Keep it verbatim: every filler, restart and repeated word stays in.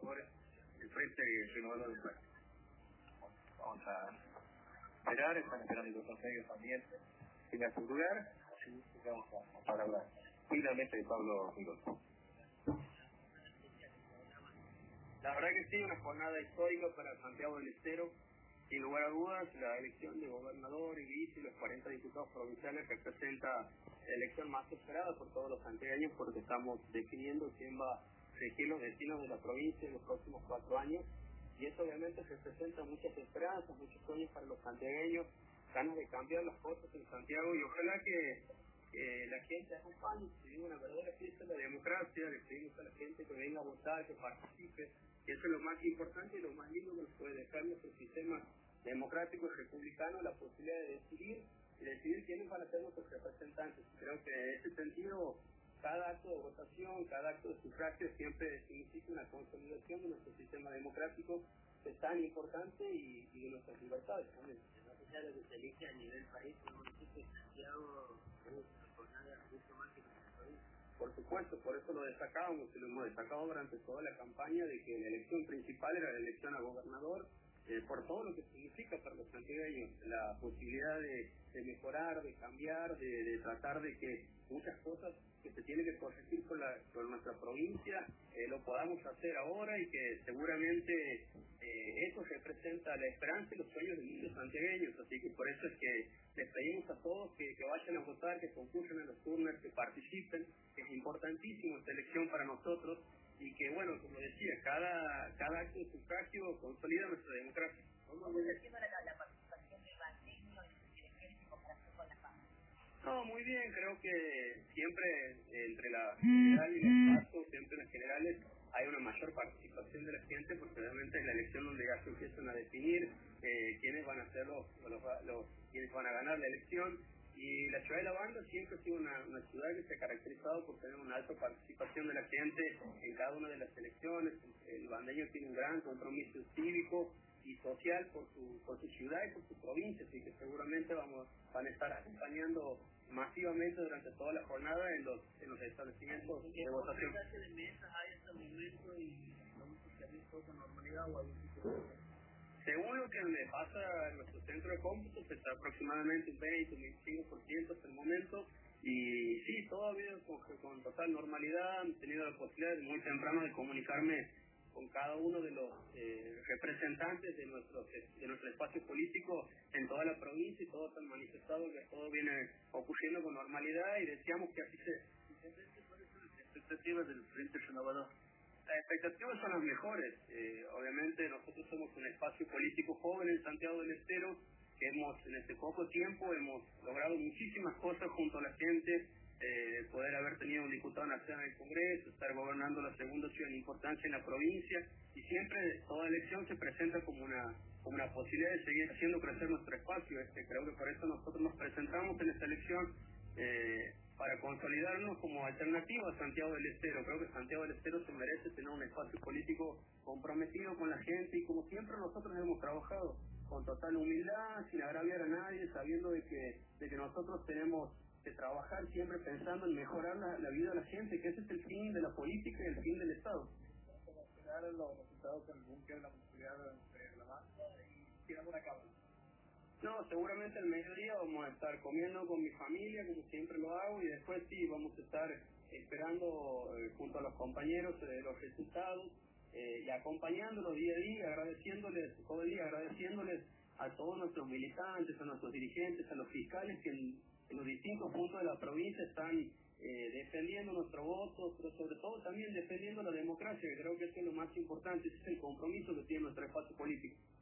por el Frente Renovador del País. Vamos a esperar, están esperando los medios también tenga su lugar, así que vamos a, a hablar finalmente de Pablo Rigol. La verdad que sí, una jornada histórica para Santiago del Estero. Sin lugar a dudas, la elección de gobernador y vice y los cuarenta diputados provinciales representa la elección más esperada por todos los santiagueños, porque estamos definiendo quién va a regir los destinos de la provincia en los próximos cuatro años. Y eso obviamente representa muchas esperanzas, muchos sueños para los santiagueños, ganas de cambiar las cosas en Santiago, y ojalá que eh, la gente acompañe, que viva una verdadera fiesta de la democracia. Le pedimos a la gente que venga a votar, que participe, y eso es lo más importante y lo más lindo que nos puede dejar nuestro sistema democrático y republicano, la posibilidad de decidir y decidir quiénes van a ser nuestros representantes. Creo que en ese sentido, cada acto de votación, cada acto de sufragio siempre significa una consolidación de nuestro sistema democrático, que es tan importante, y, y de nuestras libertades también. Más allá de lo que se elige a nivel país, el municipio de Santiago es una jornada mucho más que nuestra provincia. Por supuesto, por eso lo destacábamos y lo hemos destacado durante toda la campaña, de que la elección principal era la elección a gobernador, eh, por todo lo que significa para los santiagueños, la posibilidad de, de mejorar, de cambiar, de, de tratar de que muchas cosas que se tienen que corregir con, la, con nuestra provincia eh, lo podamos hacer ahora, y que seguramente eh, eso representa la esperanza y los sueños de muchos santiagueños. Así que por eso es que les pedimos a todos que, que vayan a votar, que concurran en los turnos, que participen, que es importantísimo esta elección para nosotros, y que, bueno, como decía, cada, cada acto de sufragio consolida nuestra democracia. ¿Cómo está haciendo la, la participación del bandeño en las elecciones en comparación con la PAM? No, muy bien, creo que siempre eh, entre la general y los pasos, siempre en las generales, hay una mayor participación de la gente, porque realmente es la elección donde ya se empiezan a definir eh, quiénes van a ser los, los, los quiénes van a ganar la elección. Y la ciudad de La Banda siempre ha sido una, una ciudad que se ha caracterizado por tener una alta participación de la gente en cada una de las elecciones. El bandeño tiene un gran compromiso cívico y social por su, por su ciudad y por su provincia, así que seguramente vamos van a estar acompañando masivamente durante toda la jornada en los, en los establecimientos de votación. ¿Qué clase de mesas hay hasta el momento y vamos a salir todo con normalidad o algún tipo de... Según lo que me pasa en nuestro centro de cómputos, está aproximadamente un veinte, un veinticinco por ciento hasta el momento, y sí, todo ha habido con, con total normalidad. He tenido la posibilidad de muy temprano de comunicarme con cada uno de los eh, representantes de nuestro, de nuestro espacio político en toda la provincia, y todos han manifestado que todo viene ocurriendo con normalidad, y deseamos que así sea. ¿Cuáles son las expectativas del Frente Renovador? Las expectativas son las mejores. Eh, obviamente nosotros somos un espacio político joven en Santiago del Estero, que hemos en este poco tiempo hemos logrado muchísimas cosas junto a la gente, eh, poder haber tenido un diputado nacional en el Congreso, estar gobernando la segunda ciudad en importancia en la provincia, y siempre toda elección se presenta como una como una posibilidad de seguir haciendo crecer nuestro espacio. Este, creo que por eso nosotros nos presentamos en esta elección, eh, para consolidarnos como alternativa a Santiago del Estero. Creo que Santiago del Estero se merece tener un espacio político comprometido con la gente, y como siempre nosotros hemos trabajado, con total humildad, sin agraviar a nadie, sabiendo de que, de que nosotros tenemos que trabajar siempre pensando en mejorar la, la vida de la gente, que ese es el fin de la política y el fin del Estado. Esperar los resultados del búnker, la posibilidad de la banda, y tirar una cámara. No, seguramente al mediodía vamos a estar comiendo con mi familia, como siempre lo hago, y después sí, vamos a estar esperando eh, junto a los compañeros eh, los resultados, eh, y acompañándolos día a día, agradeciéndoles, todo el día agradeciéndoles a todos nuestros militantes, a nuestros dirigentes, a los fiscales que en, en los distintos puntos de la provincia están eh, defendiendo nuestro voto, pero sobre todo también defendiendo la democracia, que creo que eso es lo más importante, ese es el compromiso que tiene nuestro espacio político.